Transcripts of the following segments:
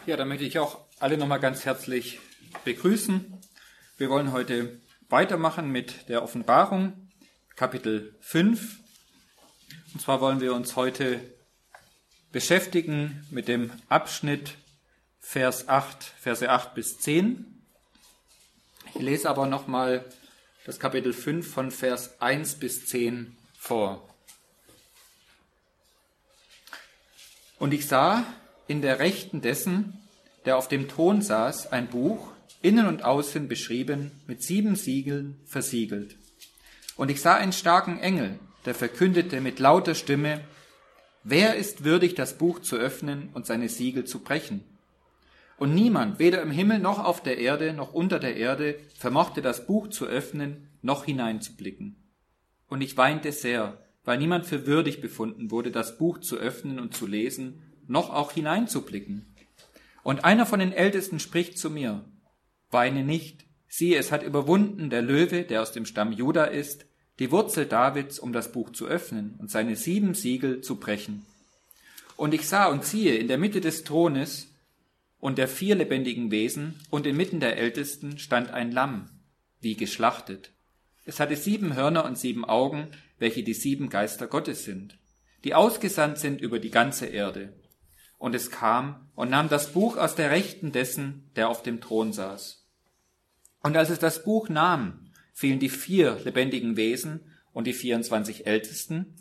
Ja, dann möchte ich auch alle nochmal ganz herzlich begrüßen. Wir wollen heute weitermachen mit der Offenbarung, Kapitel 5. Und zwar wollen wir uns heute beschäftigen mit dem Abschnitt Verse 8 bis 10. Ich lese aber nochmal das Kapitel 5 von Vers 1 bis 10 vor. Und ich sah in der Rechten dessen, der auf dem Thron saß, ein Buch, innen und außen beschrieben, mit 7 Siegeln versiegelt. Und ich sah einen starken Engel, der verkündete mit lauter Stimme: Wer ist würdig, das Buch zu öffnen und seine Siegel zu brechen? Und niemand, weder im Himmel noch auf der Erde noch unter der Erde, vermochte das Buch zu öffnen, noch hineinzublicken. Und ich weinte sehr, weil niemand für würdig befunden wurde, das Buch zu öffnen und zu lesen, noch auch hineinzublicken. Und einer von den Ältesten spricht zu mir: Weine nicht, siehe, es hat überwunden der Löwe, der aus dem Stamm Juda ist, die Wurzel Davids, um das Buch zu öffnen und seine 7 Siegel zu brechen. Und ich sah und siehe, in der Mitte des Thrones und der 4 lebendigen Wesen und inmitten der Ältesten stand ein Lamm, wie geschlachtet. Es hatte 7 Hörner und 7 Augen, welche die 7 Geister Gottes sind, die ausgesandt sind über die ganze Erde. Und es kam und nahm das Buch aus der Rechten dessen, der auf dem Thron saß. Und als es das Buch nahm, fielen die 4 lebendigen Wesen und die 24 Ältesten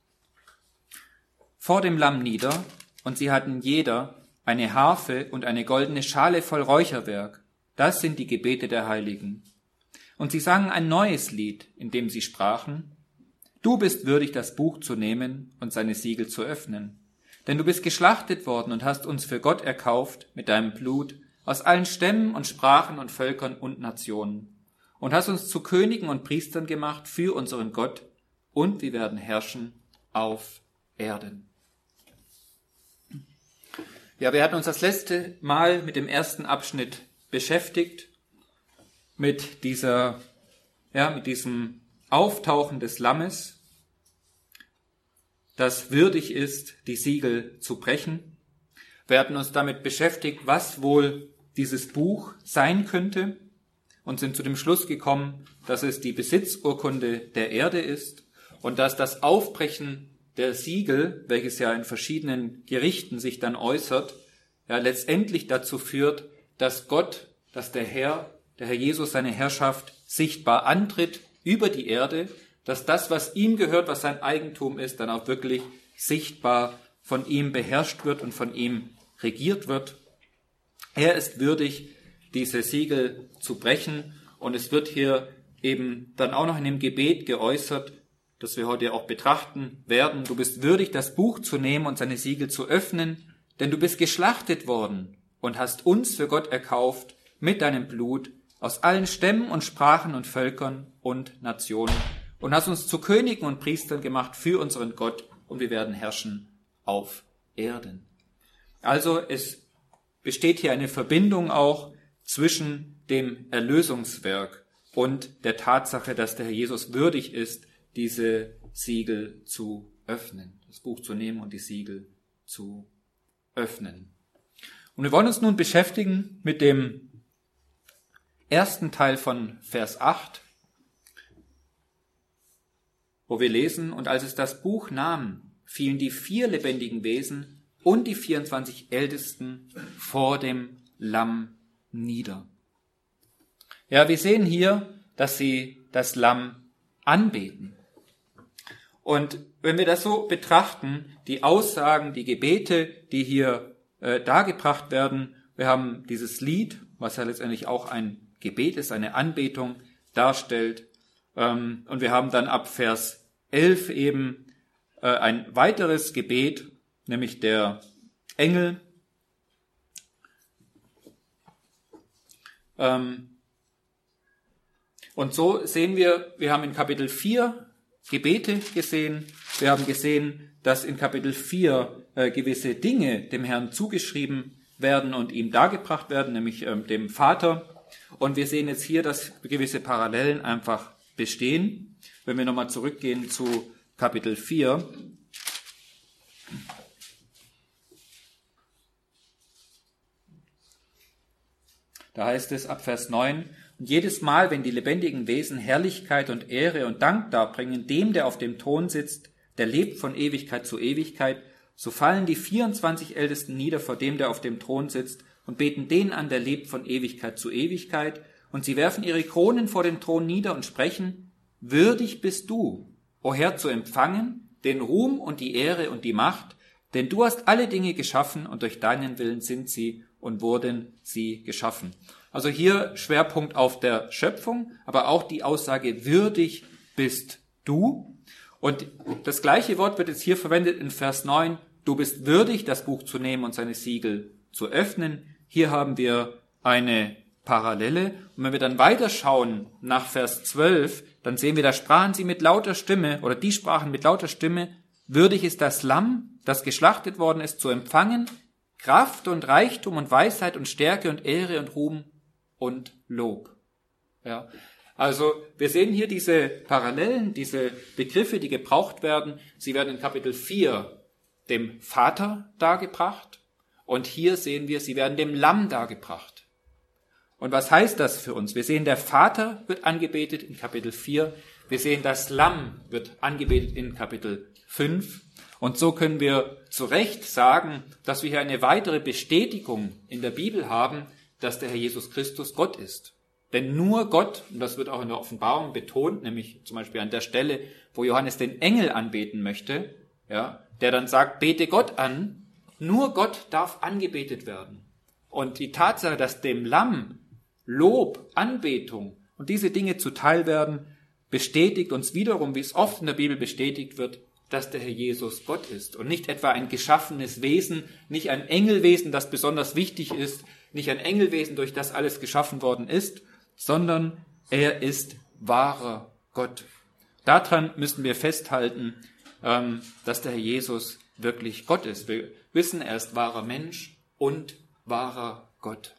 vor dem Lamm nieder, und sie hatten jeder eine Harfe und eine goldene Schale voll Räucherwerk. Das sind die Gebete der Heiligen. Und sie sangen ein neues Lied, in dem sie sprachen: Du bist würdig, das Buch zu nehmen und seine Siegel zu öffnen. Denn du bist geschlachtet worden und hast uns für Gott erkauft mit deinem Blut aus allen Stämmen und Sprachen und Völkern und Nationen. Und hast uns zu Königen und Priestern gemacht für unseren Gott, und wir werden herrschen auf Erden. Ja, wir hatten uns das letzte Mal mit dem ersten Abschnitt beschäftigt, mit diesem Auftauchen des Lammes, das würdig ist, die Siegel zu brechen. Wir hatten uns damit beschäftigt, was wohl dieses Buch sein könnte, und sind zu dem Schluss gekommen, dass es die Besitzurkunde der Erde ist und dass das Aufbrechen der Siegel, welches ja in verschiedenen Gerichten sich dann äußert, ja letztendlich dazu führt, dass der Herr Jesus seine Herrschaft sichtbar antritt über die Erde, dass das, was ihm gehört, was sein Eigentum ist, dann auch wirklich sichtbar von ihm beherrscht wird und von ihm regiert wird. Er ist würdig, diese Siegel zu brechen, und es wird hier eben dann auch noch in dem Gebet geäußert, das wir heute auch betrachten werden: Du bist würdig, das Buch zu nehmen und seine Siegel zu öffnen, denn du bist geschlachtet worden und hast uns für Gott erkauft mit deinem Blut aus allen Stämmen und Sprachen und Völkern und Nationen, und hast uns zu Königen und Priestern gemacht für unseren Gott, und wir werden herrschen auf Erden. Also es besteht hier eine Verbindung auch zwischen dem Erlösungswerk und der Tatsache, dass der Herr Jesus würdig ist, diese Siegel zu öffnen, das Buch zu nehmen und die Siegel zu öffnen. Und wir wollen uns nun beschäftigen mit dem ersten Teil von Vers 8, wo wir lesen: Und als es das Buch nahm, fielen die 4 lebendigen Wesen und die 24 Ältesten vor dem Lamm nieder. Ja, wir sehen hier, dass sie das Lamm anbeten. Und wenn wir das so betrachten, die Aussagen, die Gebete, die hier dargebracht werden, wir haben dieses Lied, was ja letztendlich auch ein Gebet ist, eine Anbetung darstellt. Und wir haben dann ab Vers 11 eben ein weiteres Gebet, nämlich der Engel. Und so sehen wir haben in Kapitel 4 Gebete gesehen. Wir haben gesehen, dass in Kapitel 4 gewisse Dinge dem Herrn zugeschrieben werden und ihm dargebracht werden, nämlich dem Vater. Und wir sehen jetzt hier, dass gewisse Parallelen einfach bestehen. Wenn wir nochmal zurückgehen zu Kapitel 4. Da heißt es ab Vers 9, und jedes Mal, wenn die lebendigen Wesen Herrlichkeit und Ehre und Dank darbringen, dem, der auf dem Thron sitzt, der lebt von Ewigkeit zu Ewigkeit, so fallen die 24 Ältesten nieder vor dem, der auf dem Thron sitzt, und beten den an, der lebt von Ewigkeit zu Ewigkeit, und sie werfen ihre Kronen vor den Thron nieder und sprechen, würdig bist du, o Herr, zu empfangen, den Ruhm und die Ehre und die Macht, denn du hast alle Dinge geschaffen und durch deinen Willen sind sie und wurden sie geschaffen. Also hier Schwerpunkt auf der Schöpfung, aber auch die Aussage, würdig bist du. Und das gleiche Wort wird jetzt hier verwendet in Vers 9, du bist würdig, das Buch zu nehmen und seine Siegel zu öffnen. Hier haben wir eine Parallele. Und wenn wir dann weiterschauen nach Vers 12, dann sehen wir, da sprachen sie mit lauter Stimme, oder die sprachen mit lauter Stimme, würdig ist das Lamm, das geschlachtet worden ist, zu empfangen, Kraft und Reichtum und Weisheit und Stärke und Ehre und Ruhm und Lob. Ja, also wir sehen hier diese Parallelen, diese Begriffe, die gebraucht werden. Sie werden in Kapitel 4 dem Vater dargebracht und hier sehen wir, sie werden dem Lamm dargebracht. Und was heißt das für uns? Wir sehen, der Vater wird angebetet in Kapitel 4. Wir sehen, das Lamm wird angebetet in Kapitel 5. Und so können wir zu Recht sagen, dass wir hier eine weitere Bestätigung in der Bibel haben, dass der Herr Jesus Christus Gott ist. Denn nur Gott, und das wird auch in der Offenbarung betont, nämlich zum Beispiel an der Stelle, wo Johannes den Engel anbeten möchte, ja, der dann sagt, bete Gott an, nur Gott darf angebetet werden. Und die Tatsache, dass dem Lamm Lob, Anbetung und diese Dinge zuteil werden, bestätigt uns wiederum, wie es oft in der Bibel bestätigt wird, dass der Herr Jesus Gott ist und nicht etwa ein geschaffenes Wesen, nicht ein Engelwesen, das besonders wichtig ist, nicht ein Engelwesen, durch das alles geschaffen worden ist, sondern er ist wahrer Gott. Daran müssen wir festhalten, dass der Herr Jesus wirklich Gott ist. Wir wissen, er ist wahrer Mensch und wahrer Gott.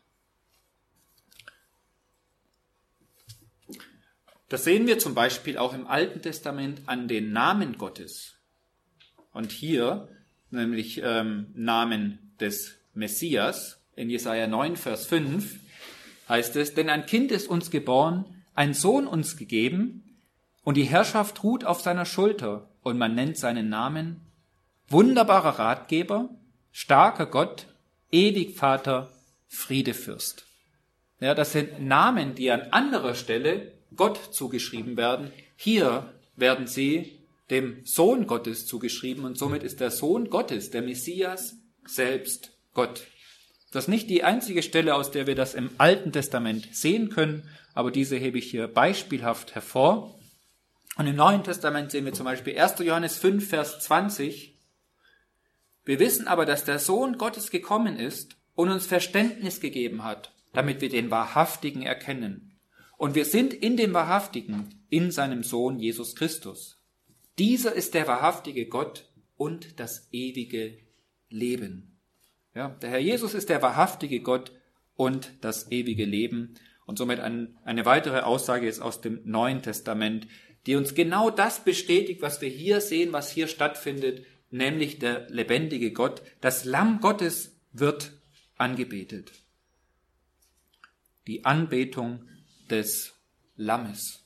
Das sehen wir zum Beispiel auch im Alten Testament an den Namen Gottes. Und hier, nämlich Namen des Messias, in Jesaja 9, Vers 5, heißt es, denn ein Kind ist uns geboren, ein Sohn uns gegeben, und die Herrschaft ruht auf seiner Schulter, und man nennt seinen Namen wunderbarer Ratgeber, starker Gott, ewig Vater, Friedefürst. Ja, das sind Namen, die an anderer Stelle Gott zugeschrieben werden. Hier werden sie dem Sohn Gottes zugeschrieben und somit ist der Sohn Gottes, der Messias, selbst Gott. Das ist nicht die einzige Stelle, aus der wir das im Alten Testament sehen können, aber diese hebe ich hier beispielhaft hervor. Und im Neuen Testament sehen wir zum Beispiel 1. Johannes 5, Vers 20. Wir wissen aber, dass der Sohn Gottes gekommen ist und uns Verständnis gegeben hat, damit wir den Wahrhaftigen erkennen. Und wir sind in dem Wahrhaftigen, in seinem Sohn Jesus Christus. Dieser ist der wahrhaftige Gott und das ewige Leben. Ja, der Herr Jesus ist der wahrhaftige Gott und das ewige Leben. Und somit eine weitere Aussage ist aus dem Neuen Testament, die uns genau das bestätigt, was wir hier sehen, was hier stattfindet, nämlich der lebendige Gott. Das Lamm Gottes wird angebetet. Die Anbetung des Lammes.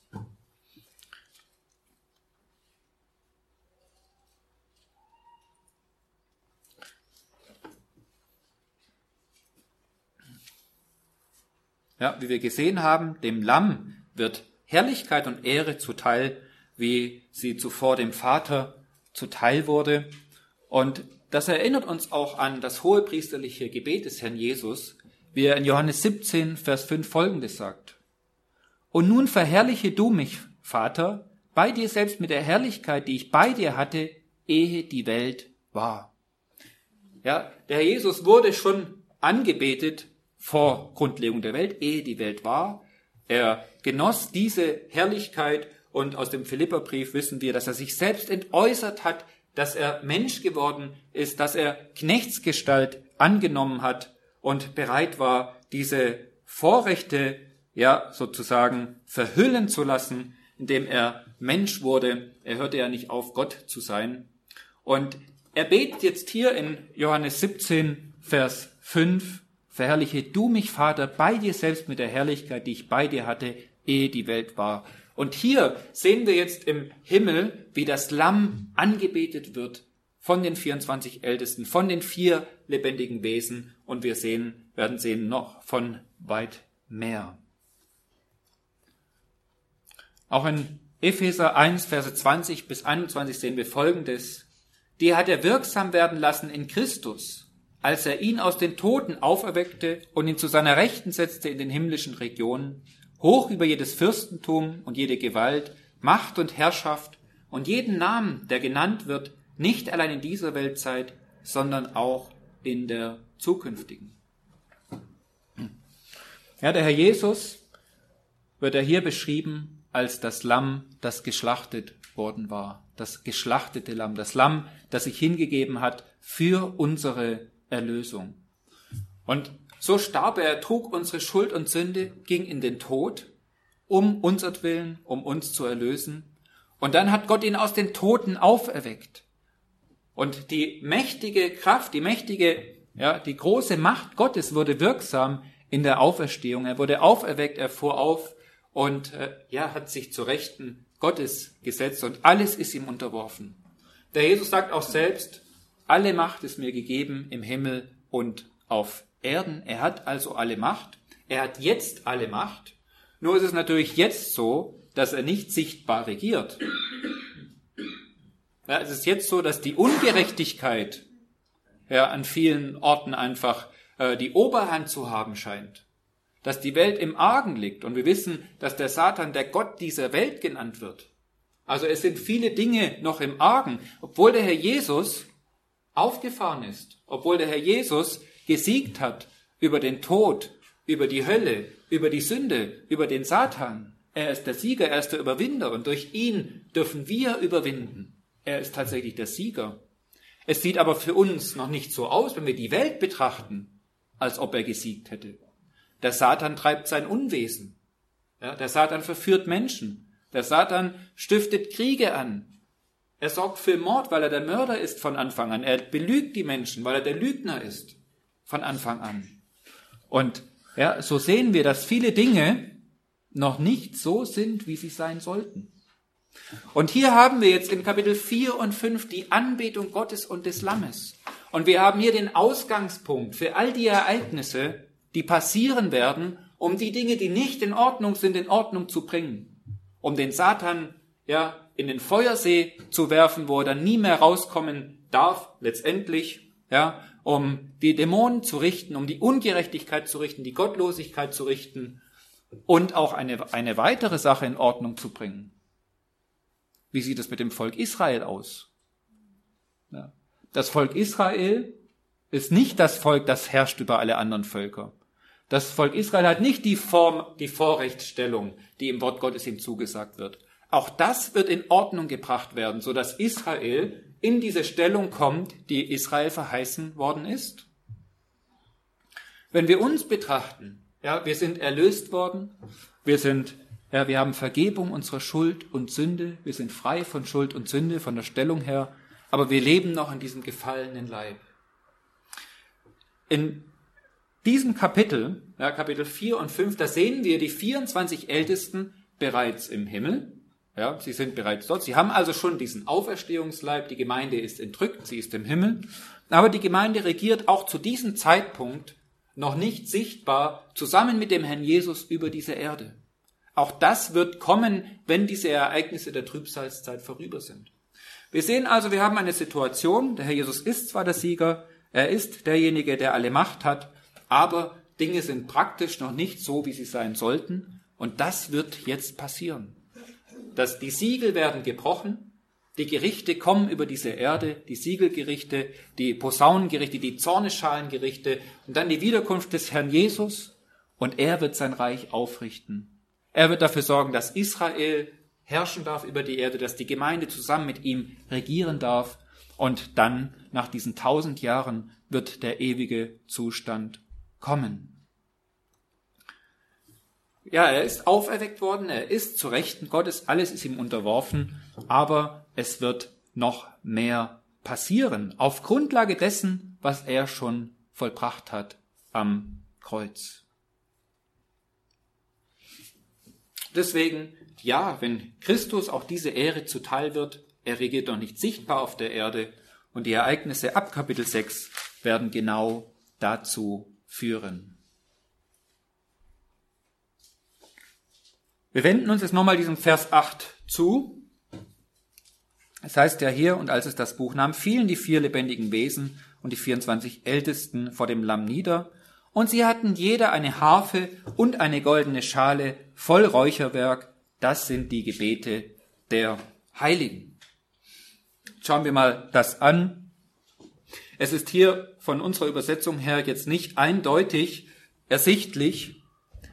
Ja, wie wir gesehen haben, dem Lamm wird Herrlichkeit und Ehre zuteil, wie sie zuvor dem Vater zuteil wurde. Und das erinnert uns auch an das hohepriesterliche Gebet des Herrn Jesus, wie er in Johannes 17, Vers 5 Folgendes sagt. Und nun verherrliche du mich, Vater, bei dir selbst mit der Herrlichkeit, die ich bei dir hatte, ehe die Welt war. Ja, der Herr Jesus wurde schon angebetet vor Grundlegung der Welt, ehe die Welt war. Er genoss diese Herrlichkeit und aus dem Philipperbrief wissen wir, dass er sich selbst entäußert hat, dass er Mensch geworden ist, dass er Knechtsgestalt angenommen hat und bereit war, diese Vorrechte ja sozusagen verhüllen zu lassen, indem er Mensch wurde. Er hörte ja nicht auf, Gott zu sein. Und er betet jetzt hier in Johannes 17, Vers 5, verherrliche du mich, Vater, bei dir selbst mit der Herrlichkeit, die ich bei dir hatte, ehe die Welt war. Und hier sehen wir jetzt im Himmel, wie das Lamm angebetet wird von den 24 Ältesten, von den 4 lebendigen Wesen. Und wir werden sehen noch von weit mehr. Auch in Epheser 1, Verse 20 bis 21 sehen wir Folgendes. Die hat er wirksam werden lassen in Christus, als er ihn aus den Toten auferweckte und ihn zu seiner Rechten setzte in den himmlischen Regionen, hoch über jedes Fürstentum und jede Gewalt, Macht und Herrschaft und jeden Namen, der genannt wird, nicht allein in dieser Weltzeit, sondern auch in der zukünftigen. Ja, der Herr Jesus wird er hier beschrieben als das Lamm, das geschlachtet worden war. Das geschlachtete Lamm, das Lamm, das sich hingegeben hat für unsere Erlösung. Und so starb er, trug unsere Schuld und Sünde, ging in den Tod, um unsertwillen, um uns zu erlösen. Und dann hat Gott ihn aus den Toten auferweckt. Und die mächtige Kraft, die große Macht Gottes wurde wirksam in der Auferstehung. Er wurde auferweckt, er fuhr auf und hat sich zur Rechten Gottes gesetzt und alles ist ihm unterworfen. Der Jesus sagt auch selbst, alle Macht ist mir gegeben im Himmel und auf Erden. Er hat also alle Macht. Er hat jetzt alle Macht. Nur ist es natürlich jetzt so, dass er nicht sichtbar regiert. Ja, es ist jetzt so, dass die Ungerechtigkeit an vielen Orten einfach die Oberhand zu haben scheint. Dass die Welt im Argen liegt. Und wir wissen, dass der Satan der Gott dieser Welt genannt wird. Also es sind viele Dinge noch im Argen. Obwohl der Herr Jesus aufgefahren ist, obwohl der Herr Jesus gesiegt hat über den Tod, über die Hölle, über die Sünde, über den Satan. Er ist der Sieger, er ist der Überwinder und durch ihn dürfen wir überwinden. Er ist tatsächlich der Sieger. Es sieht aber für uns noch nicht so aus, wenn wir die Welt betrachten, als ob er gesiegt hätte. Der Satan treibt sein Unwesen. Ja, der Satan verführt Menschen. Der Satan stiftet Kriege an. Er sorgt für Mord, weil er der Mörder ist von Anfang an. Er belügt die Menschen, weil er der Lügner ist von Anfang an. Und so sehen wir, dass viele Dinge noch nicht so sind, wie sie sein sollten. Und hier haben wir jetzt in Kapitel 4 und 5 die Anbetung Gottes und des Lammes. Und wir haben hier den Ausgangspunkt für all die Ereignisse, die passieren werden, um die Dinge, die nicht in Ordnung sind, in Ordnung zu bringen. Um den Satan in den Feuersee zu werfen, wo er dann nie mehr rauskommen darf, letztendlich, um die Dämonen zu richten, um die Ungerechtigkeit zu richten, die Gottlosigkeit zu richten und auch eine weitere Sache in Ordnung zu bringen. Wie sieht es mit dem Volk Israel aus? Ja. Das Volk Israel ist nicht das Volk, das herrscht über alle anderen Völker. Das Volk Israel hat nicht die Vorrechtsstellung, die im Wort Gottes ihm zugesagt wird. Auch das wird in Ordnung gebracht werden, sodass Israel in diese Stellung kommt, die Israel verheißen worden ist. Wenn wir uns betrachten, wir sind erlöst worden, wir haben Vergebung unserer Schuld und Sünde, wir sind frei von Schuld und Sünde, von der Stellung her, aber wir leben noch in diesem gefallenen Leib. In diesem Kapitel, Kapitel 4 und 5, da sehen wir die 24 Ältesten bereits im Himmel. Ja, sie sind bereits dort. Sie haben also schon diesen Auferstehungsleib. Die Gemeinde ist entrückt, sie ist im Himmel. Aber die Gemeinde regiert auch zu diesem Zeitpunkt noch nicht sichtbar zusammen mit dem Herrn Jesus über diese Erde. Auch das wird kommen, wenn diese Ereignisse der Trübsalzeit vorüber sind. Wir sehen also, wir haben eine Situation, der Herr Jesus ist zwar der Sieger, er ist derjenige, der alle Macht hat, aber Dinge sind praktisch noch nicht so, wie sie sein sollten. Und das wird jetzt passieren. Dass die Siegel werden gebrochen, die Gerichte kommen über diese Erde, die Siegelgerichte, die Posaunengerichte, die Zornesschalengerichte und dann die Wiederkunft des Herrn Jesus und er wird sein Reich aufrichten. Er wird dafür sorgen, dass Israel herrschen darf über die Erde, dass die Gemeinde zusammen mit ihm regieren darf und dann nach diesen 1000 Jahren wird der ewige Zustand kommen. Ja, er ist auferweckt worden, er ist zu Rechten Gottes, alles ist ihm unterworfen, aber es wird noch mehr passieren, auf Grundlage dessen, was er schon vollbracht hat am Kreuz. Deswegen, ja, wenn Christus auch diese Ehre zuteil wird, er regiert noch nicht sichtbar auf der Erde und die Ereignisse ab Kapitel 6 werden genau dazu führen. Wir wenden uns jetzt nochmal diesem Vers 8 zu. Es heißt ja hier, und als es das Buch nahm, fielen die 4 lebendigen Wesen und die 24 Ältesten vor dem Lamm nieder, und sie hatten jeder eine Harfe und eine goldene Schale voll Räucherwerk. Das sind die Gebete der Heiligen. Schauen wir mal das an. Es ist hier von unserer Übersetzung her jetzt nicht eindeutig ersichtlich,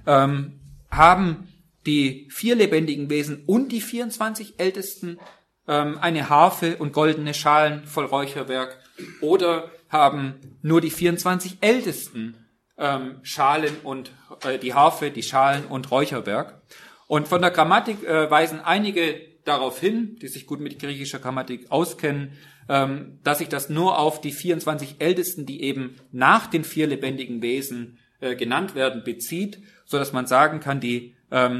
haben die 4 lebendigen Wesen und die 24 Ältesten eine Harfe und goldene Schalen voll Räucherwerk, oder haben nur die 24 Ältesten Schalen und die Harfe, die Schalen und Räucherwerk. Und von der Grammatik weisen einige darauf hin, die sich gut mit griechischer Grammatik auskennen, dass sich das nur auf die 24 Ältesten, die eben nach den 4 lebendigen Wesen genannt werden, bezieht, so dass man sagen kann, die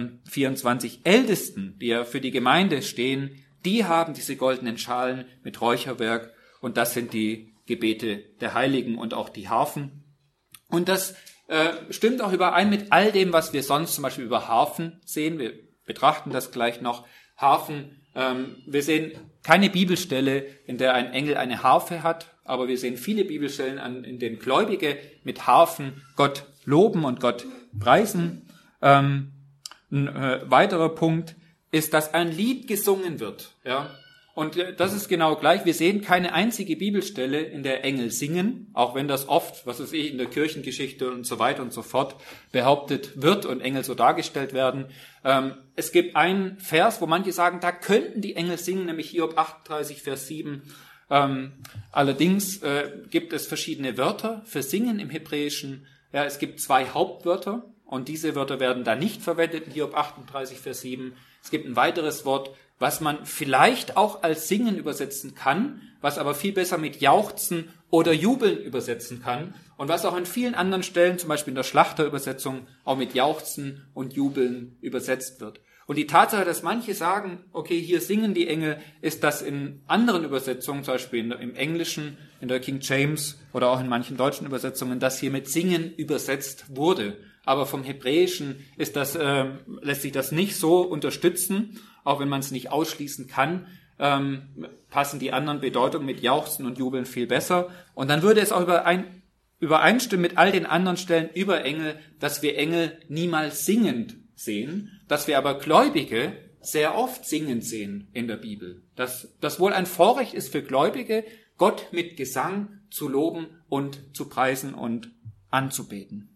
24 Ältesten, die ja für die Gemeinde stehen, die haben diese goldenen Schalen mit Räucherwerk, und das sind die Gebete der Heiligen und auch die Harfen. Und das stimmt auch überein mit all dem, was wir sonst zum Beispiel über Harfen sehen. Wir betrachten das gleich noch. Harfen, wir sehen keine Bibelstelle, in der ein Engel eine Harfe hat, aber wir sehen viele Bibelstellen, in denen Gläubige mit Harfen Gott loben und Gott preisen. Ein weiterer Punkt ist, dass ein Lied gesungen wird. Ja? Und das ist genau gleich. Wir sehen keine einzige Bibelstelle, in der Engel singen, auch wenn das oft, was weiß ich, in der Kirchengeschichte und so weiter und so fort behauptet wird und Engel so dargestellt werden. Es gibt einen Vers, wo manche sagen, da könnten die Engel singen, nämlich Hiob 38, Vers 7. Allerdings gibt es verschiedene Wörter für Singen im Hebräischen. Ja, es gibt 2 Hauptwörter und diese Wörter werden da nicht verwendet in Hiob 38, Vers 7. Es gibt ein weiteres Wort, was man vielleicht auch als Singen übersetzen kann, was aber viel besser mit Jauchzen oder Jubeln übersetzen kann und was auch an vielen anderen Stellen, zum Beispiel in der Schlachterübersetzung, auch mit Jauchzen und Jubeln übersetzt wird. Und die Tatsache, dass manche sagen, okay, hier singen die Engel, ist, dass in anderen Übersetzungen, zum Beispiel im Englischen, in der King James oder auch in manchen deutschen Übersetzungen, dass hier mit Singen übersetzt wurde. Aber vom Hebräischen lässt sich das nicht so unterstützen, auch wenn man es nicht ausschließen kann, passen die anderen Bedeutungen mit Jauchzen und Jubeln viel besser. Und dann würde es auch übereinstimmen mit all den anderen Stellen über Engel, dass wir Engel niemals singend sehen, dass wir aber Gläubige sehr oft singend sehen in der Bibel. Dass das wohl ein Vorrecht ist für Gläubige, Gott mit Gesang zu loben und zu preisen und anzubeten.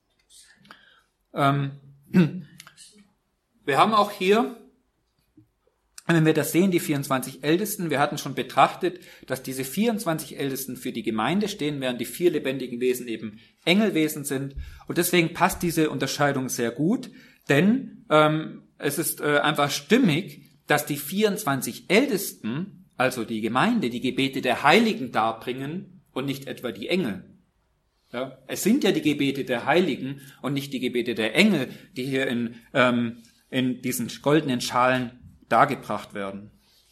Wir haben auch hier, wenn wir das sehen, die 24 Ältesten. Wir hatten schon betrachtet, dass diese 24 Ältesten für die Gemeinde stehen, während die 4 lebendigen Wesen eben Engelwesen sind. Und deswegen passt diese Unterscheidung sehr gut, denn es ist einfach stimmig, dass die 24 Ältesten, also die Gemeinde, die Gebete der Heiligen darbringen und nicht etwa die Engel. Ja, es sind ja die Gebete der Heiligen und nicht die Gebete der Engel, die hier in diesen goldenen Schalen dargebracht werden.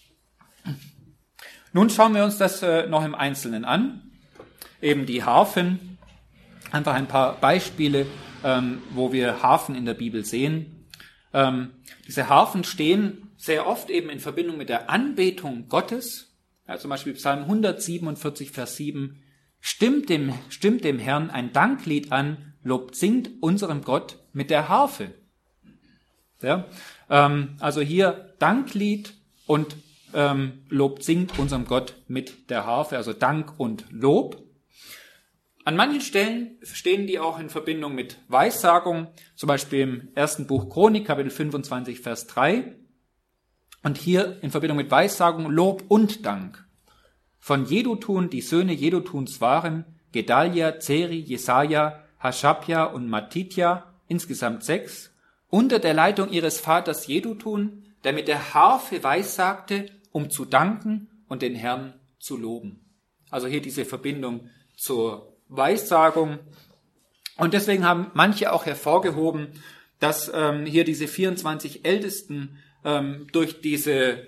Nun schauen wir uns das noch im Einzelnen an. Eben die Harfen, einfach ein paar Beispiele, wo wir Harfen in der Bibel sehen. Diese Harfen stehen sehr oft eben in Verbindung mit der Anbetung Gottes. Ja, zum Beispiel Psalm 147, Vers 7. Stimmt dem Herrn ein Danklied an, lobt, singt unserem Gott mit der Harfe. Ja, also hier Danklied und lobt, singt unserem Gott mit der Harfe, also Dank und Lob. An manchen Stellen stehen die auch in Verbindung mit Weissagung, zum Beispiel im 1. Buch Chronik, Kapitel 25, Vers 3. Und hier in Verbindung mit Weissagung Lob und Dank. Von Jedutun, die Söhne Jedutuns waren Gedalia, Zeri, Jesaja, Haschabja und Matitja, insgesamt 6, unter der Leitung ihres Vaters Jedutun, der mit der Harfe weissagte, um zu danken und den Herrn zu loben. Also hier diese Verbindung zur Weissagung. Und deswegen haben manche auch hervorgehoben, dass hier diese 24 Ältesten durch diese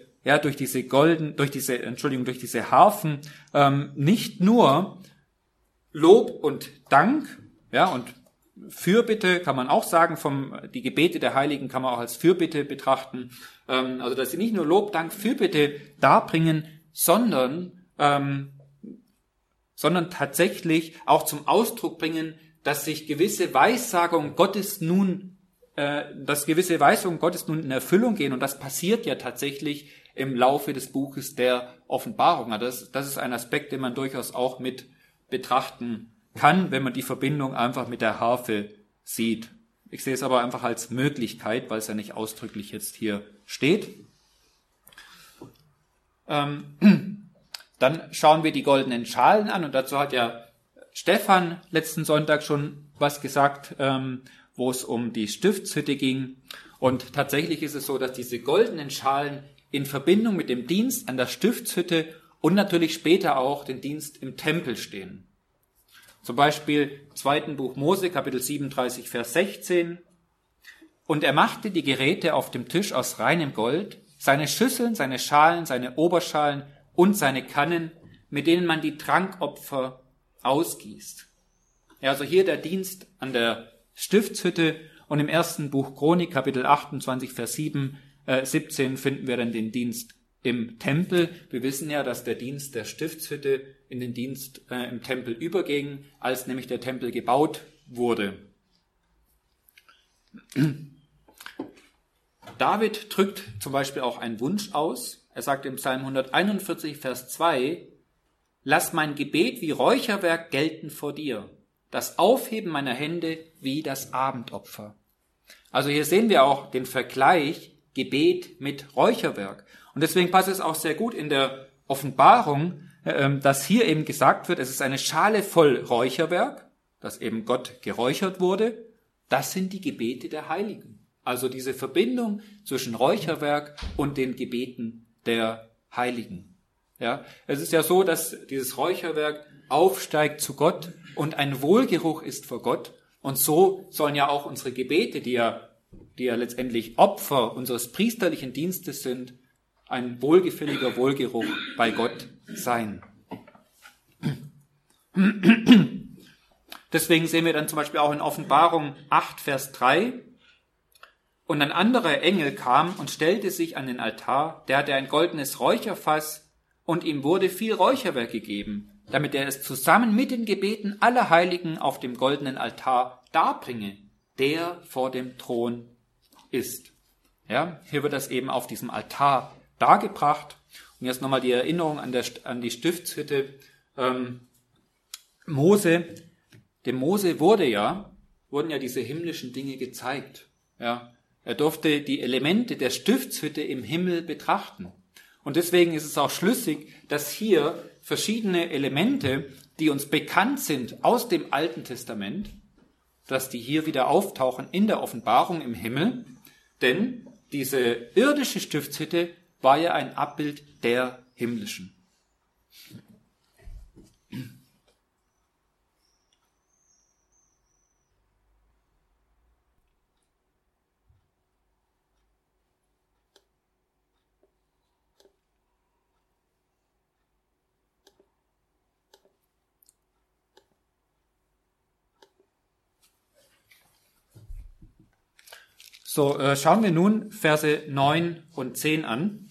Harfen nicht nur Lob und Dank, ja, und Fürbitte kann man auch sagen, die Gebete der Heiligen kann man auch als Fürbitte betrachten, also dass sie nicht nur Lob, Dank, Fürbitte darbringen, sondern tatsächlich auch zum Ausdruck bringen, dass gewisse Weissagungen Gottes nun in Erfüllung gehen. Und das passiert ja tatsächlich im Laufe des Buches der Offenbarung. Das ist ein Aspekt, den man durchaus auch mit betrachten kann, wenn man die Verbindung einfach mit der Harfe sieht. Ich sehe es aber einfach als Möglichkeit, weil es ja nicht ausdrücklich jetzt hier steht. Dann schauen wir die goldenen Schalen an, und dazu hat ja Stefan letzten Sonntag schon was gesagt, wo es um die Stiftshütte ging. Und tatsächlich ist es so, dass diese goldenen Schalen in Verbindung mit dem Dienst an der Stiftshütte und natürlich später auch den Dienst im Tempel stehen. Zum Beispiel 2. Buch Mose, Kapitel 37, Vers 16. Und er machte die Geräte auf dem Tisch aus reinem Gold, seine Schüsseln, seine Schalen, seine Oberschalen und seine Kannen, mit denen man die Trankopfer ausgießt. Ja, also hier der Dienst an der Stiftshütte, und im 1. Buch Chronik, Kapitel 28, Vers 17 finden wir dann den Dienst im Tempel. Wir wissen ja, dass der Dienst der Stiftshütte in den Dienst im Tempel überging, als nämlich der Tempel gebaut wurde. David drückt zum Beispiel auch einen Wunsch aus. Er sagt im Psalm 141, Vers 2, lass mein Gebet wie Räucherwerk gelten vor dir, das Aufheben meiner Hände wie das Abendopfer. Also hier sehen wir auch den Vergleich Gebet mit Räucherwerk. Und deswegen passt es auch sehr gut in der Offenbarung, dass hier eben gesagt wird, es ist eine Schale voll Räucherwerk, dass eben Gott geräuchert wurde. Das sind die Gebete der Heiligen. Also diese Verbindung zwischen Räucherwerk und den Gebeten der Heiligen. Ja, es ist ja so, dass dieses Räucherwerk aufsteigt zu Gott und ein Wohlgeruch ist vor Gott. Und so sollen ja auch unsere Gebete, die ja letztendlich Opfer unseres priesterlichen Dienstes sind, ein wohlgefälliger Wohlgeruch bei Gott sein. Deswegen sehen wir dann zum Beispiel auch in Offenbarung 8, Vers 3, und ein anderer Engel kam und stellte sich an den Altar, der hatte ein goldenes Räucherfass, und ihm wurde viel Räucherwerk gegeben, damit er es zusammen mit den Gebeten aller Heiligen auf dem goldenen Altar darbringe, der vor dem Thron ist. Ja, hier wird das eben auf diesem Altar dargebracht. Und jetzt nochmal die Erinnerung an die Stiftshütte. Dem Mose wurden ja diese himmlischen Dinge gezeigt. Ja, er durfte die Elemente der Stiftshütte im Himmel betrachten. Und deswegen ist es auch schlüssig, dass hier verschiedene Elemente, die uns bekannt sind aus dem Alten Testament, dass die hier wieder auftauchen in der Offenbarung im Himmel. Denn diese irdische Stiftshütte war ja ein Abbild der himmlischen. So, schauen wir nun Verse 9 und 10 an.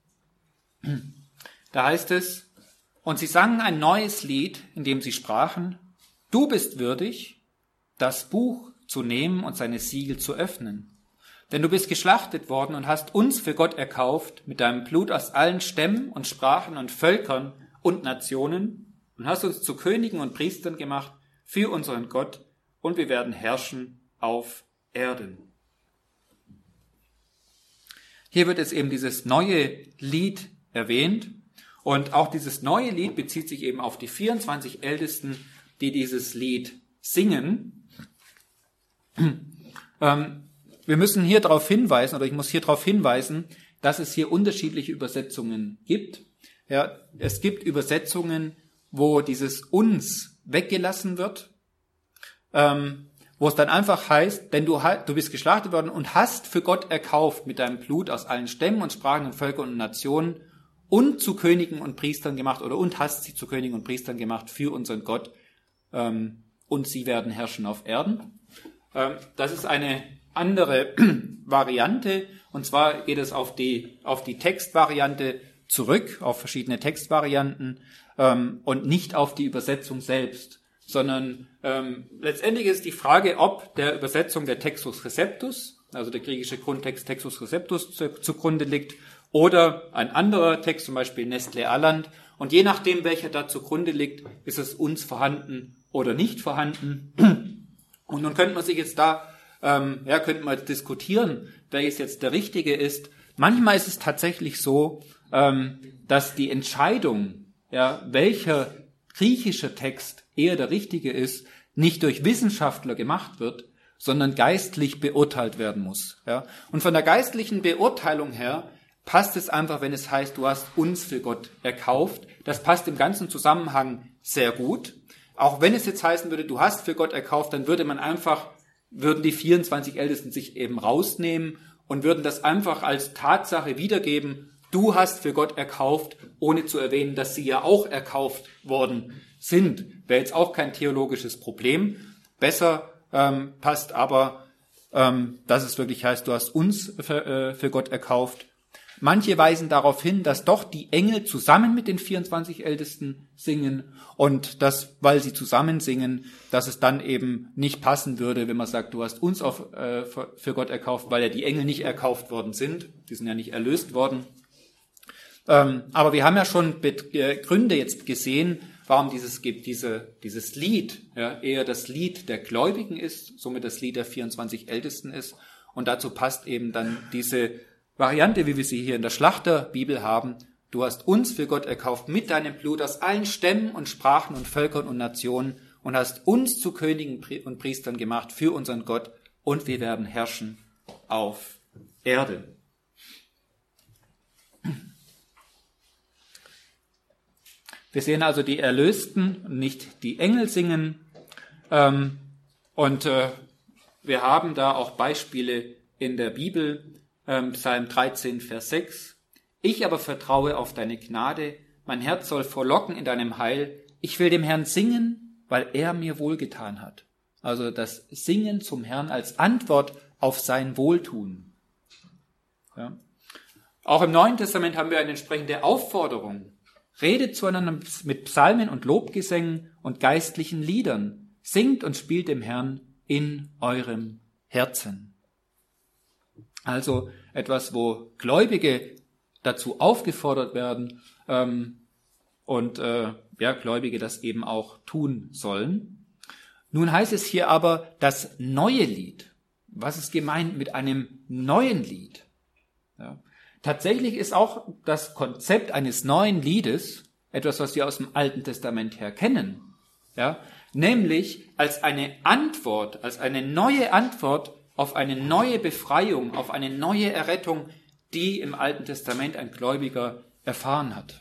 Da heißt es, und sie sangen ein neues Lied, in dem sie sprachen, du bist würdig, das Buch zu nehmen und seine Siegel zu öffnen. Denn du bist geschlachtet worden und hast uns für Gott erkauft mit deinem Blut aus allen Stämmen und Sprachen und Völkern und Nationen und hast uns zu Königen und Priestern gemacht für unseren Gott, und wir werden herrschen auf Erden. Hier wird jetzt eben dieses neue Lied erwähnt, und auch dieses neue Lied bezieht sich eben auf die 24 Ältesten, die dieses Lied singen. Wir müssen hier darauf hinweisen, oder ich muss hier darauf hinweisen, dass es hier unterschiedliche Übersetzungen gibt. Ja, es gibt Übersetzungen, wo dieses uns weggelassen wird. wo es dann einfach heißt, denn du bist geschlachtet worden und hast für Gott erkauft mit deinem Blut aus allen Stämmen und Sprachen und Völkern und Nationen und zu Königen und Priestern gemacht und hast sie zu Königen und Priestern gemacht für unseren Gott, und sie werden herrschen auf Erden. Das ist eine andere Variante, und zwar geht es auf die Textvariante zurück, auf verschiedene Textvarianten, und nicht auf die Übersetzung selbst, sondern letztendlich ist die Frage, ob der Übersetzung der Textus Receptus, also der griechische Grundtext Textus Receptus zugrunde liegt, oder ein anderer Text, zum Beispiel Nestle Aland. Und je nachdem, welcher da zugrunde liegt, ist es uns vorhanden oder nicht vorhanden. Und nun könnte man sich jetzt könnte man diskutieren, welches jetzt der richtige ist. Manchmal ist es tatsächlich so, dass die Entscheidung, welcher griechischer Text eher der richtige ist, nicht durch Wissenschaftler gemacht wird, sondern geistlich beurteilt werden muss. Ja. Und von der geistlichen Beurteilung her passt es einfach, wenn es heißt, du hast uns für Gott erkauft. Das passt im ganzen Zusammenhang sehr gut. Auch wenn es jetzt heißen würde, du hast für Gott erkauft, dann würden die 24 Ältesten sich eben rausnehmen und würden das einfach als Tatsache wiedergeben, du hast für Gott erkauft, ohne zu erwähnen, dass sie ja auch erkauft worden sind. Wäre jetzt auch kein theologisches Problem. Besser passt aber, dass es wirklich heißt, du hast uns für Gott erkauft. Manche weisen darauf hin, dass doch die Engel zusammen mit den 24 Ältesten singen und dass, weil sie zusammen singen, dass es dann eben nicht passen würde, wenn man sagt, du hast uns für Gott erkauft, weil ja die Engel nicht erkauft worden sind. Die sind ja nicht erlöst worden. Aber wir haben ja schon Gründe jetzt gesehen, warum dieses Lied eher das Lied der Gläubigen ist, somit das Lied der 24 Ältesten ist. Und dazu passt eben dann diese Variante, wie wir sie hier in der Schlachterbibel haben. Du hast uns für Gott erkauft mit deinem Blut aus allen Stämmen und Sprachen und Völkern und Nationen und hast uns zu Königen und Priestern gemacht für unseren Gott und wir werden herrschen auf Erde. Wir sehen also die Erlösten, nicht die Engel singen. Und wir haben da auch Beispiele in der Bibel. Psalm 13, Vers 6. Ich aber vertraue auf deine Gnade. Mein Herz soll frohlocken in deinem Heil. Ich will dem Herrn singen, weil er mir wohlgetan hat. Also das Singen zum Herrn als Antwort auf sein Wohltun. Ja. Auch im Neuen Testament haben wir eine entsprechende Aufforderung. Redet zueinander mit Psalmen und Lobgesängen und geistlichen Liedern. Singt und spielt dem Herrn in eurem Herzen. Also etwas, wo Gläubige dazu aufgefordert werden und Gläubige das eben auch tun sollen. Nun heißt es hier aber das neue Lied. Was ist gemeint mit einem neuen Lied? Ja. Tatsächlich ist auch das Konzept eines neuen Liedes etwas, was wir aus dem Alten Testament her kennen. Ja? Nämlich als eine Antwort, als eine neue Antwort auf eine neue Befreiung, auf eine neue Errettung, die im Alten Testament ein Gläubiger erfahren hat.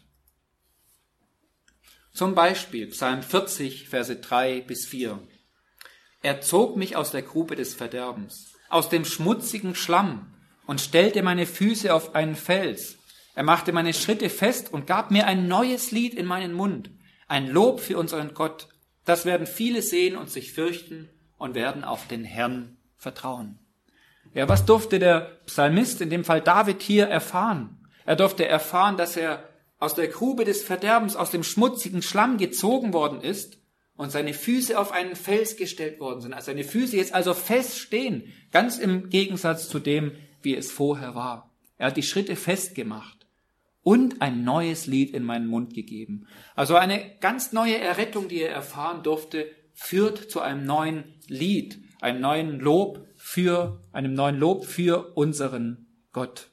Zum Beispiel Psalm 40, Verse 3 bis 4. Er zog mich aus der Grube des Verderbens, aus dem schmutzigen Schlamm und stellte meine Füße auf einen Fels. Er machte meine Schritte fest und gab mir ein neues Lied in meinen Mund, ein Lob für unseren Gott. Das werden viele sehen und sich fürchten und werden auf den Herrn vertrauen. Ja, was durfte der Psalmist, in dem Fall David, hier erfahren? Er durfte erfahren, dass er aus der Grube des Verderbens, aus dem schmutzigen Schlamm gezogen worden ist und seine Füße auf einen Fels gestellt worden sind. Also seine Füße jetzt also fest stehen, ganz im Gegensatz zu dem, wie es vorher war. Er hat die Schritte festgemacht und ein neues Lied in meinen Mund gegeben. Also eine ganz neue Errettung, die er erfahren durfte, führt zu einem neuen Lied, einem neuen Lob für unseren Gott.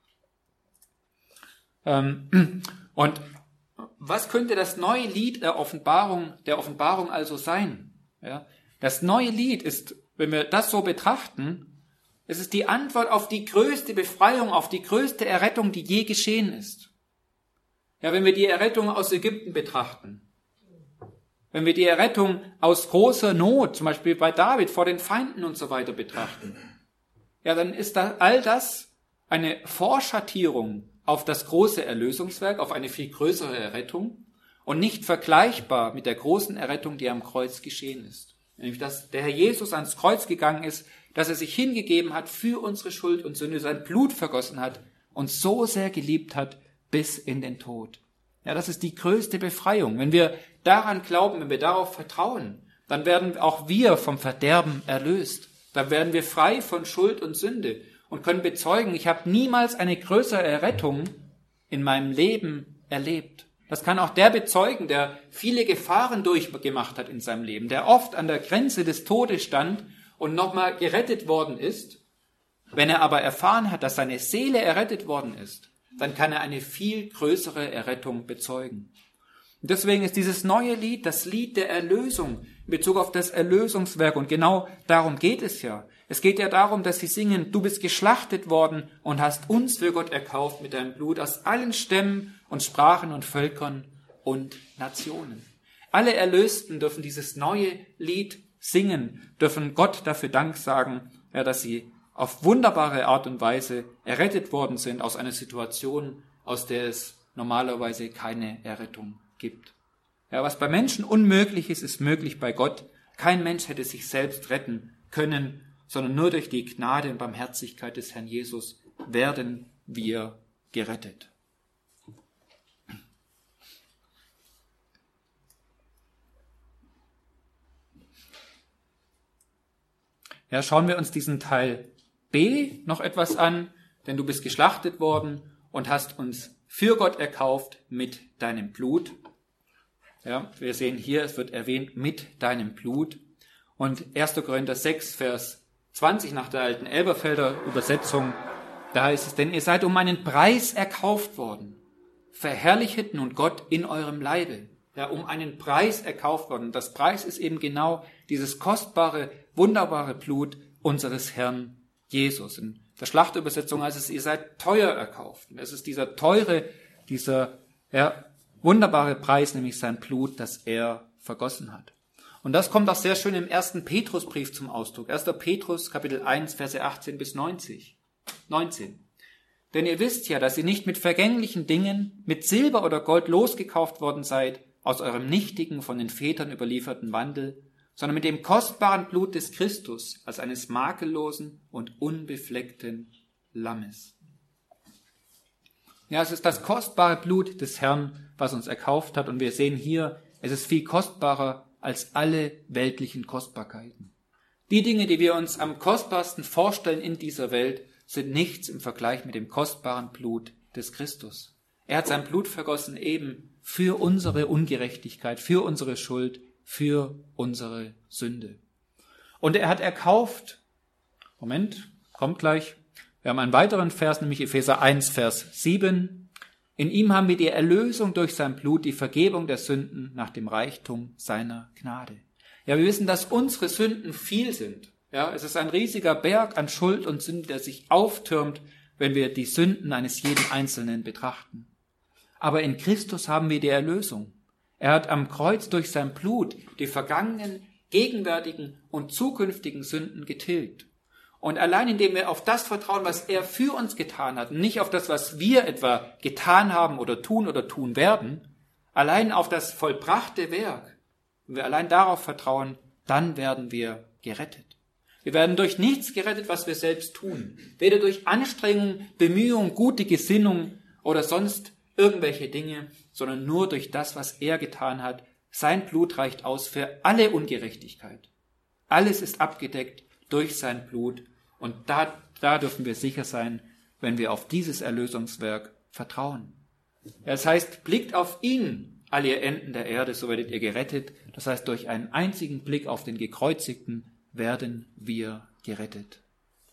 Und was könnte das neue Lied der Offenbarung also sein? Ja, das neue Lied ist, wenn wir das so betrachten, es ist die Antwort auf die größte Befreiung, auf die größte Errettung, die je geschehen ist. Ja, wenn wir die Errettung aus Ägypten betrachten, Wenn wir die Errettung aus großer Not, zum Beispiel bei David vor den Feinden und so weiter betrachten, ja, dann ist all das eine Vorschattierung auf das große Erlösungswerk, auf eine viel größere Errettung und nicht vergleichbar mit der großen Errettung, die am Kreuz geschehen ist. Nämlich, dass der Herr Jesus ans Kreuz gegangen ist, dass er sich hingegeben hat für unsere Schuld und Sünde, sein Blut vergossen hat und so sehr geliebt hat bis in den Tod. Ja, das ist die größte Befreiung. Wenn wir daran glauben, wenn wir darauf vertrauen, dann werden auch wir vom Verderben erlöst. Dann werden wir frei von Schuld und Sünde und können bezeugen, ich habe niemals eine größere Errettung in meinem Leben erlebt. Das kann auch der bezeugen, der viele Gefahren durchgemacht hat in seinem Leben, der oft an der Grenze des Todes stand und nochmal gerettet worden ist. Wenn er aber erfahren hat, dass seine Seele errettet worden ist, dann kann er eine viel größere Errettung bezeugen. Und deswegen ist dieses neue Lied das Lied der Erlösung in Bezug auf das Erlösungswerk. Und genau darum geht es ja. Es geht ja darum, dass sie singen, du bist geschlachtet worden und hast uns für Gott erkauft mit deinem Blut aus allen Stämmen und Sprachen und Völkern und Nationen. Alle Erlösten dürfen dieses neue Lied singen, dürfen Gott dafür Dank sagen, ja, dass sie auf wunderbare Art und Weise errettet worden sind aus einer Situation, aus der es normalerweise keine Errettung gibt. Ja, was bei Menschen unmöglich ist, ist möglich bei Gott. Kein Mensch hätte sich selbst retten können, sondern nur durch die Gnade und Barmherzigkeit des Herrn Jesus werden wir gerettet. Ja, schauen wir uns diesen Teil B noch etwas an, denn du bist geschlachtet worden und hast uns für Gott erkauft mit deinem Blut. Ja, wir sehen hier, es wird erwähnt, mit deinem Blut. Und 1. Korinther 6, Vers 20 nach der alten Elberfelder Übersetzung, da heißt es, denn ihr seid um einen Preis erkauft worden. Verherrlichet nun Gott in eurem Leibe. Ja, um einen Preis erkauft worden. Das Preis ist eben genau dieses kostbare, wunderbare Blut unseres Herrn Jesus. In der Schlachterübersetzung heißt es, ihr seid teuer erkauft. Und es ist dieser teure, dieser wunderbare Preis, nämlich sein Blut, das er vergossen hat. Und das kommt auch sehr schön im 1. Petrusbrief zum Ausdruck. 1. Petrus, Kapitel 1, Verse 18 bis 19. Denn ihr wisst ja, dass ihr nicht mit vergänglichen Dingen, mit Silber oder Gold losgekauft worden seid, aus eurem nichtigen, von den Vätern überlieferten Wandel, sondern mit dem kostbaren Blut des Christus, als eines makellosen und unbefleckten Lammes. Ja, es ist das kostbare Blut des Herrn, was uns erkauft hat. Und wir sehen hier, es ist viel kostbarer als alle weltlichen Kostbarkeiten. Die Dinge, die wir uns am kostbarsten vorstellen in dieser Welt, sind nichts im Vergleich mit dem kostbaren Blut des Christus. Er hat sein Blut vergossen eben für unsere Ungerechtigkeit, für unsere Schuld, für unsere Sünde. Und er hat erkauft, kommt gleich, wir haben einen weiteren Vers, nämlich Epheser 1, Vers 7. In ihm haben wir die Erlösung durch sein Blut, die Vergebung der Sünden nach dem Reichtum seiner Gnade. Ja, wir wissen, dass unsere Sünden viel sind. Ja, es ist ein riesiger Berg an Schuld und Sünde, der sich auftürmt, wenn wir die Sünden eines jeden Einzelnen betrachten. Aber in Christus haben wir die Erlösung. Er hat am Kreuz durch sein Blut die vergangenen, gegenwärtigen und zukünftigen Sünden getilgt. Und allein indem wir auf das vertrauen, was er für uns getan hat, und nicht auf das, was wir etwa getan haben oder tun werden, allein auf das vollbrachte Werk, wenn wir allein darauf vertrauen, dann werden wir gerettet. Wir werden durch nichts gerettet, was wir selbst tun. Weder durch Anstrengung, Bemühung, gute Gesinnung oder sonst irgendwelche Dinge, sondern nur durch das, was er getan hat. Sein Blut reicht aus für alle Ungerechtigkeit. Alles ist abgedeckt durch sein Blut. Und da dürfen wir sicher sein, wenn wir auf dieses Erlösungswerk vertrauen. Das heißt, blickt auf ihn, all ihr Enden der Erde, so werdet ihr gerettet. Das heißt, durch einen einzigen Blick auf den Gekreuzigten werden wir gerettet.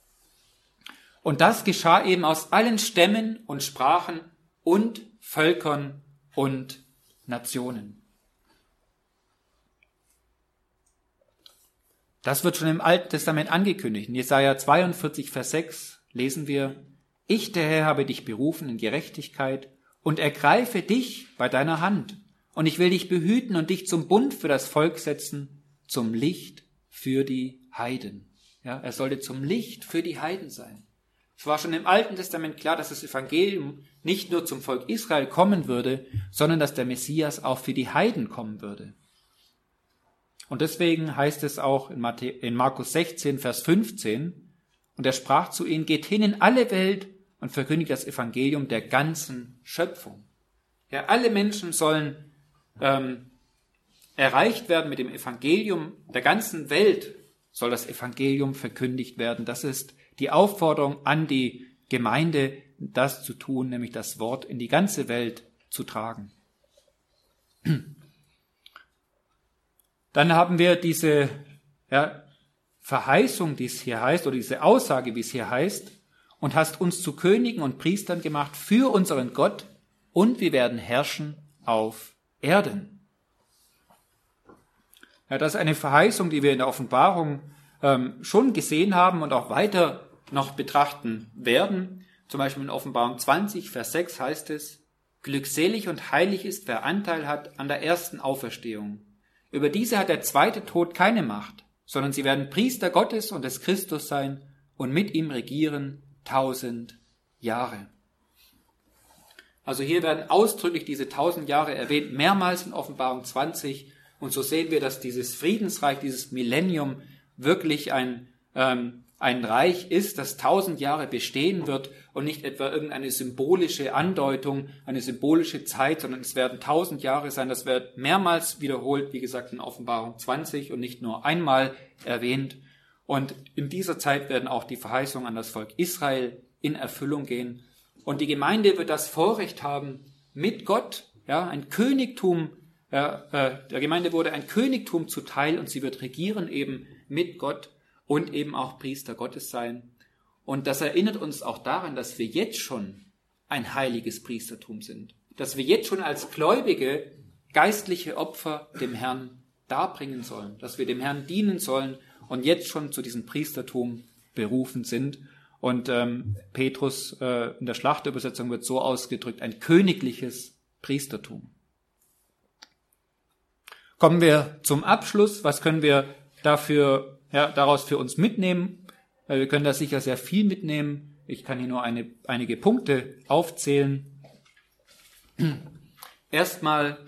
Und das geschah eben aus allen Stämmen und Sprachen und Völkern und Nationen. Das wird schon im Alten Testament angekündigt. In Jesaja 42, Vers 6 lesen wir, ich, der Herr, habe dich berufen in Gerechtigkeit und ergreife dich bei deiner Hand, Und ich will dich behüten und dich zum Bund für das Volk setzen, zum Licht für die Heiden. Ja, er sollte zum Licht für die Heiden sein. Es war schon im Alten Testament klar, dass das Evangelium nicht nur zum Volk Israel kommen würde, sondern dass der Messias auch für die Heiden kommen würde. Und deswegen heißt es auch in Markus 16, Vers 15, und er sprach zu ihnen, geht hin in alle Welt und verkündigt das Evangelium der ganzen Schöpfung. Ja, alle Menschen sollen erreicht werden mit dem Evangelium der ganzen Welt, soll das Evangelium verkündigt werden. Das ist die Aufforderung an die Gemeinde, das zu tun, nämlich das Wort in die ganze Welt zu tragen. Dann haben wir diese Verheißung, die es hier heißt, oder diese Aussage, wie es hier heißt, und hast uns zu Königen und Priestern gemacht für unseren Gott, und wir werden herrschen auf Erden. Ja, das ist eine Verheißung, die wir in der Offenbarung schon gesehen haben und auch weiter noch betrachten werden. Zum Beispiel in Offenbarung 20, Vers 6 heißt es, glückselig und heilig ist, wer Anteil hat an der ersten Auferstehung. Über diese hat der zweite Tod keine Macht, sondern sie werden Priester Gottes und des Christus sein und mit ihm regieren 1000 Jahre. Also hier werden ausdrücklich diese 1000 Jahre erwähnt, mehrmals in Offenbarung 20. Und so sehen wir, dass dieses Friedensreich, dieses Millennium wirklich ein Reich ist, das 1000 Jahre bestehen wird und nicht etwa irgendeine symbolische Andeutung, eine symbolische Zeit, sondern es werden 1000 Jahre sein. Das wird mehrmals wiederholt, wie gesagt, in Offenbarung 20 und nicht nur einmal erwähnt. Und in dieser Zeit werden auch die Verheißungen an das Volk Israel in Erfüllung gehen. Und die Gemeinde wird das Vorrecht haben, mit Gott, ein Königtum, der Gemeinde wurde ein Königtum zuteil und sie wird regieren eben mit Gott und eben auch Priester Gottes sein. Und das erinnert uns auch daran, dass wir jetzt schon ein heiliges Priestertum sind. Dass wir jetzt schon als Gläubige geistliche Opfer dem Herrn darbringen sollen. Dass wir dem Herrn dienen sollen und jetzt schon zu diesem Priestertum berufen sind. Und Petrus in der Schlachterübersetzung wird so ausgedrückt, ein königliches Priestertum. Kommen wir zum Abschluss. Was können wir daraus für uns mitnehmen? Wir können da sicher sehr viel mitnehmen. Ich kann hier nur einige Punkte aufzählen. Erstmal,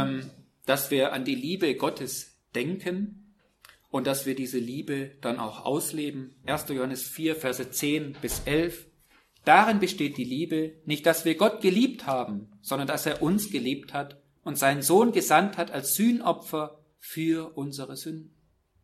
dass wir an die Liebe Gottes denken und dass wir diese Liebe dann auch ausleben. 1. Johannes 4, Verse 10 bis 11. Darin besteht die Liebe, nicht, dass wir Gott geliebt haben, sondern dass er uns geliebt hat und seinen Sohn gesandt hat als Sühnopfer für unsere Sünden.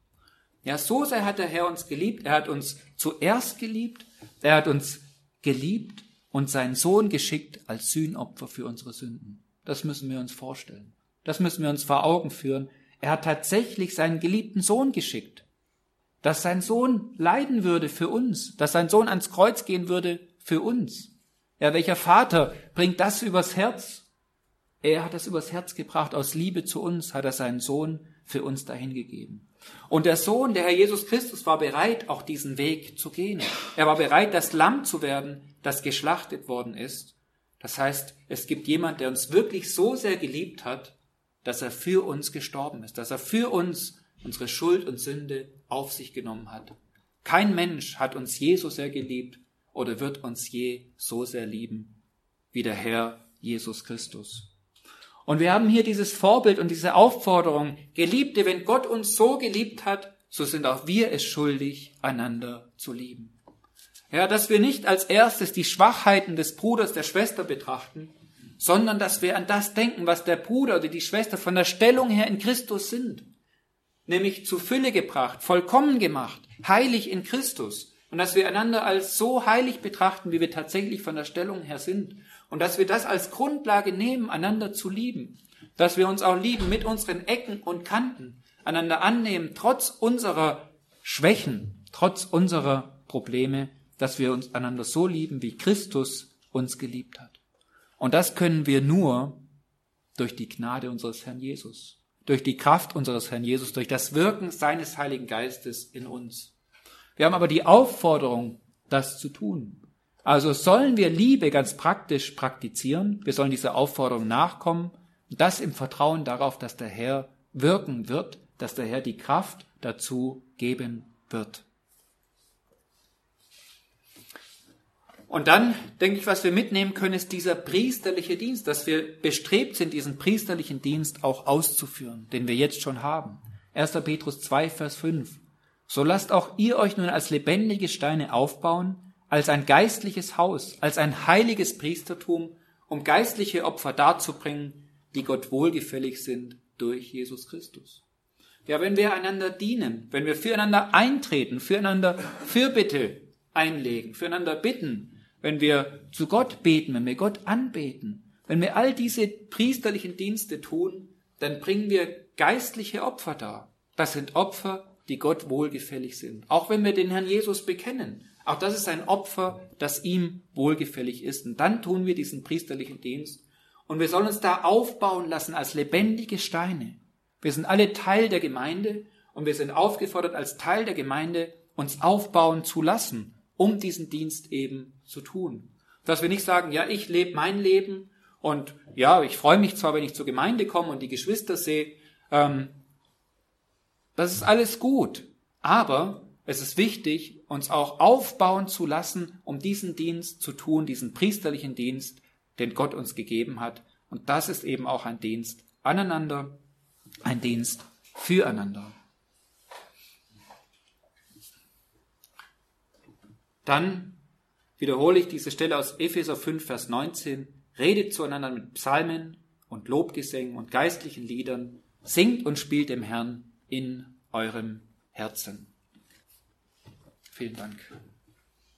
Ja, so sehr hat der Herr uns geliebt. Er hat uns zuerst geliebt, er hat uns geliebt und seinen Sohn geschickt als Sühnopfer für unsere Sünden. Das müssen wir uns vorstellen. Das müssen wir uns vor Augen führen. Er hat tatsächlich seinen geliebten Sohn geschickt, dass sein Sohn leiden würde für uns, dass sein Sohn ans Kreuz gehen würde für uns. Ja, welcher Vater bringt das übers Herz? Er hat das übers Herz gebracht. Aus Liebe zu uns hat er seinen Sohn für uns dahingegeben. Und der Sohn, der Herr Jesus Christus, war bereit, auch diesen Weg zu gehen. Er war bereit, das Lamm zu werden, das geschlachtet worden ist. Das heißt, es gibt jemand, der uns wirklich so sehr geliebt hat, dass er für uns gestorben ist, dass er für uns unsere Schuld und Sünde auf sich genommen hat. Kein Mensch hat uns je so sehr geliebt oder wird uns je so sehr lieben wie der Herr Jesus Christus. Und wir haben hier dieses Vorbild und diese Aufforderung, Geliebte, wenn Gott uns so geliebt hat, so sind auch wir es schuldig, einander zu lieben. Ja, dass wir nicht als erstes die Schwachheiten des Bruders, der Schwester betrachten, sondern dass wir an das denken, was der Bruder oder die Schwester von der Stellung her in Christus sind. Nämlich zu Fülle gebracht, vollkommen gemacht, heilig in Christus. Und dass wir einander als so heilig betrachten, wie wir tatsächlich von der Stellung her sind. Und dass wir das als Grundlage nehmen, einander zu lieben. Dass wir uns auch lieben mit unseren Ecken und Kanten. Einander annehmen, trotz unserer Schwächen, trotz unserer Probleme, dass wir uns einander so lieben, wie Christus uns geliebt hat. Und das können wir nur durch die Gnade unseres Herrn Jesus, durch die Kraft unseres Herrn Jesus, durch das Wirken seines Heiligen Geistes in uns. Wir haben aber die Aufforderung, das zu tun. Also sollen wir Liebe ganz praktisch praktizieren. Wir sollen dieser Aufforderung nachkommen Und das im Vertrauen darauf, dass der Herr wirken wird, dass der Herr die Kraft dazu geben wird. Und dann, denke ich, was wir mitnehmen können, ist dieser priesterliche Dienst, dass wir bestrebt sind, diesen priesterlichen Dienst auch auszuführen, den wir jetzt schon haben. 1. Petrus 2, Vers 5. So lasst auch ihr euch nun als lebendige Steine aufbauen, als ein geistliches Haus, als ein heiliges Priestertum, um geistliche Opfer darzubringen, die Gott wohlgefällig sind durch Jesus Christus. Ja, wenn wir einander dienen, wenn wir füreinander eintreten, füreinander Fürbitte einlegen, füreinander bitten, wenn wir zu Gott beten, wenn wir Gott anbeten, wenn wir all diese priesterlichen Dienste tun, dann bringen wir geistliche Opfer dar. Das sind Opfer, die Gott wohlgefällig sind. Auch wenn wir den Herrn Jesus bekennen, auch das ist ein Opfer, das ihm wohlgefällig ist. Und dann tun wir diesen priesterlichen Dienst. Und wir sollen uns da aufbauen lassen als lebendige Steine. Wir sind alle Teil der Gemeinde und wir sind aufgefordert, als Teil der Gemeinde uns aufbauen zu lassen, um diesen Dienst eben zu tun. Dass wir nicht sagen, ja, ich lebe mein Leben und ja, ich freue mich zwar, wenn ich zur Gemeinde komme und die Geschwister sehe, das ist alles gut, aber es ist wichtig, uns auch aufbauen zu lassen, um diesen Dienst zu tun, diesen priesterlichen Dienst, den Gott uns gegeben hat. Und das ist eben auch ein Dienst aneinander, ein Dienst füreinander. Dann wiederhole ich diese Stelle aus Epheser 5, Vers 19. Redet zueinander mit Psalmen und Lobgesängen und geistlichen Liedern. Singt und spielt dem Herrn in eurem Herzen. Vielen Dank.